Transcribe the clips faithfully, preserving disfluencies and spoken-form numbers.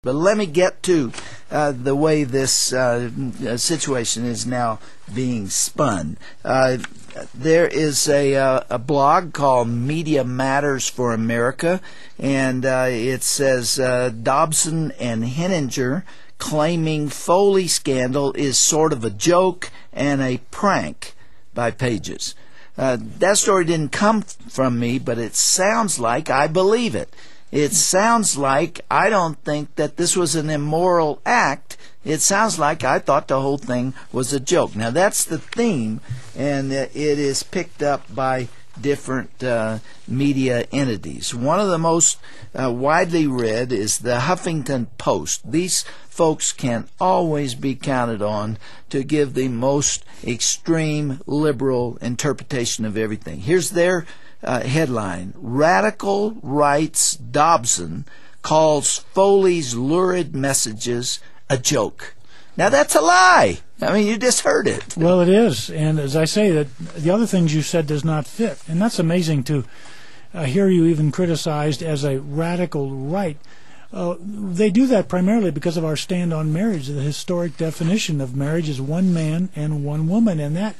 But let me get to uh, the way this uh, situation is now being spun. Uh, there is a, uh, a blog called Media Matters for America, and uh, it says uh, Dobson and Henninger claiming Foley scandal is sort of a joke and a prank by Pages. Uh, that story didn't come from me, but it sounds like I believe it. It sounds like I don't think that this was an immoral act. It sounds like I thought the whole thing was a joke. Now, that's the theme, and it is picked up by different uh, media entities. One of the most uh, widely read is the Huffington Post. These folks can always be counted on to give the most extreme liberal interpretation of everything. Here's their Uh, headline: Radical Rights Dobson calls Foley's lurid messages a joke. Now that's a lie. I mean, you just heard it. Well, it is, and as I say, that the other things you said does not fit, and that's amazing to uh, hear you even criticized as a radical right. Uh, they do that primarily because of our stand on marriage. The historic definition of marriage is one man and one woman, and that.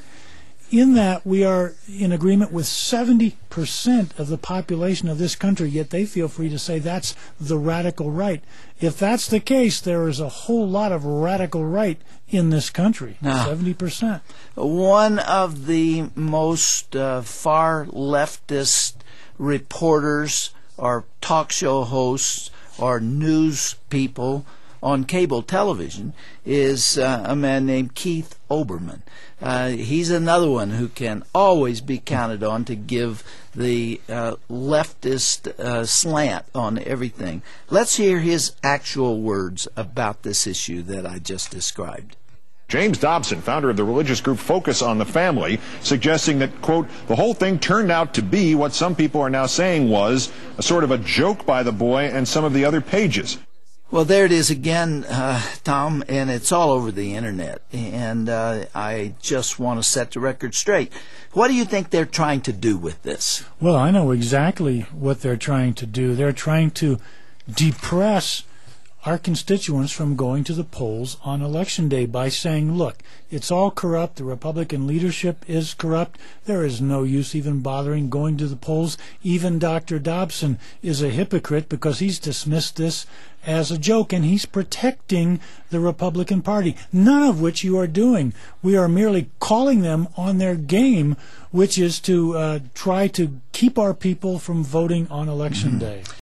In that, we are in agreement with seventy percent of the population of this country, yet they feel free to say that's the radical right. If that's the case, there is a whole lot of radical right in this country, now, seventy percent. One of the most uh, far leftist reporters or talk show hosts or news people on cable television is uh, a man named Keith Olbermann. Uh, he's another one who can always be counted on to give the uh, leftist uh, slant on everything. Let's hear his actual words about this issue that I just described. James Dobson, founder of the religious group Focus on the Family, suggesting that, quote, the whole thing turned out to be what some people are now saying was a sort of a joke by the boy and some of the other pages. Well, there it is again, uh, Tom, and it's all over the internet, and uh, I just want to set the record straight. What do you think they're trying to do with this? Well, I know exactly what they're trying to do. They're trying to depress our constituents from going to the polls on Election Day by saying, look, it's all corrupt, the Republican leadership is corrupt, there is no use even bothering going to the polls. Even Doctor Dobson is a hypocrite because he's dismissed this as a joke, and he's protecting the Republican Party, none of which you are doing. We are merely calling them on their game, which is to uh, try to keep our people from voting on Election mm-hmm. Day.